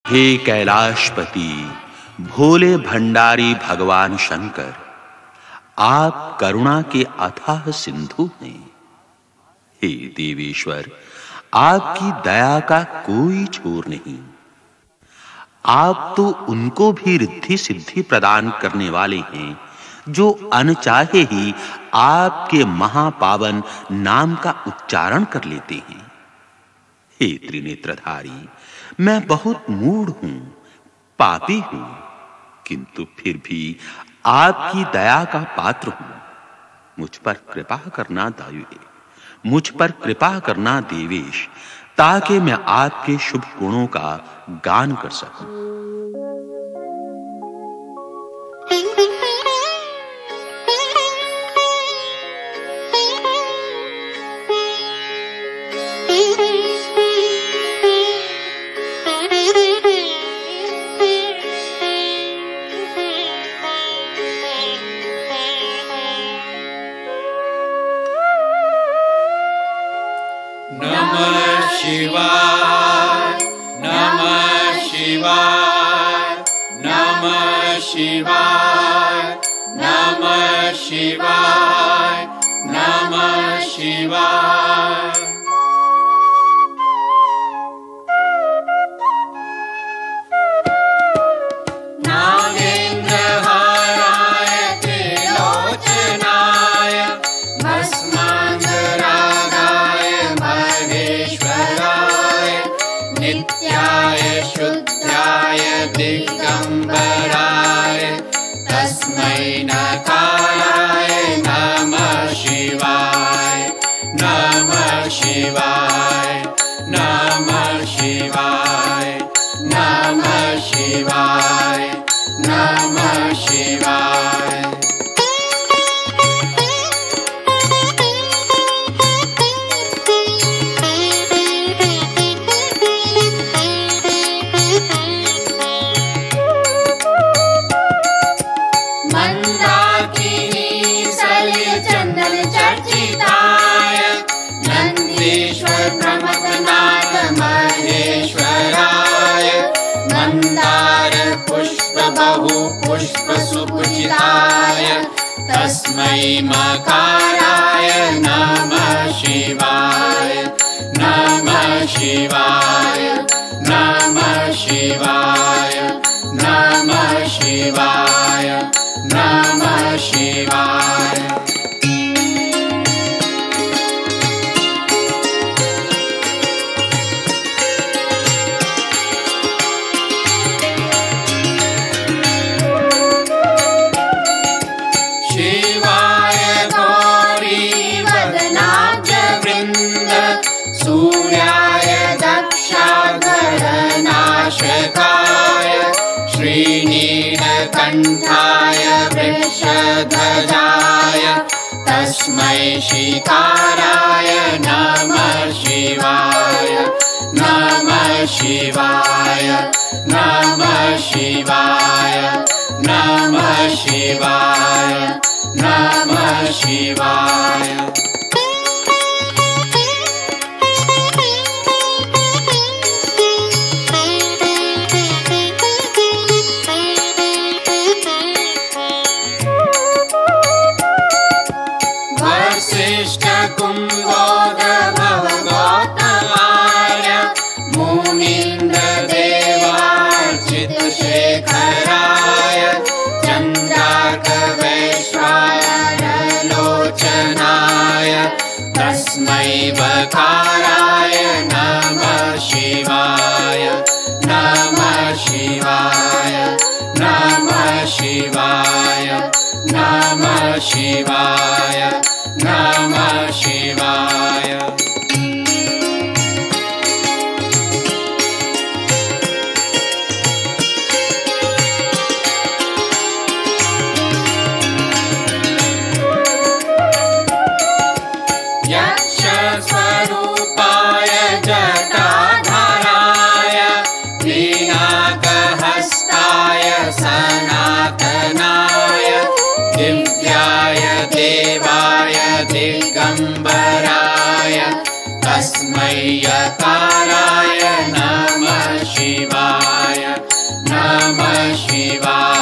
हे कैलाशपति, भोले भंडारी भगवान शंकर, आप करुणा के अथाह सिंधु हैं। हे देवेश्वर, आपकी दया का कोई छोर नहीं। आप तो उनको भी रिद्धि सिद्धि प्रदान करने वाले हैं जो अनचाहे ही आपके महापावन नाम का उच्चारण कर लेते हैं। हे त्रिनेत्रधारी, मैं बहुत मूढ़ हूं, पापी हूं, किंतु फिर भी आपकी दया का पात्र हूं। मुझ पर कृपा करना दयालु, मुझ पर कृपा करना देवेश, ताकि मैं आपके शुभ गुणों का गान कर सकूं। नमः शिवाय, नमः शिवाय, नमः शिवाय, नमः शिवाय, नमः शिवाय। नित्याय शुद्धाय दिगंबराय तस्मै नकाराय नमः शिवाय, नमः शिवाय, नमः शिवाय, नमः शिवाय, नमः शिवाय। प्रमथनाथ महेश्वराय मंदार पुष्प बहु पुष्प सुपूजिताय तस्मै मकाराय नमः शिवाय, नमः शिवाय, नमः शिवाय, नमः शिवाय, नमः शिवाय। सूर्याय दक्षाघरनाशकाय श्रीनीलकण्ठाय वृषध्वजाय तस्मै शिकाराय नमः शिवाय, नमः शिवाय, नमः शिवाय, नमः शिवाय, नमः शिवाय। कुम्भोदभव गौतमाय मुनीन्द्रदेवार्चितशेखराय चन्द्रार्कवैश्वानरलोचनाय तस्मै वकाराय नमः शिवाय, नमः शिवाय, नमः शिवाय, नमः शिवाय, नमः शिवाय। यक्षस्वरूपाय जटाधराय वीणाकहस्ताय सनातनाय दिव्याय देवाय दिगंबराय तस्मै यकाराय नमः शिवाय, नमः शिवाय।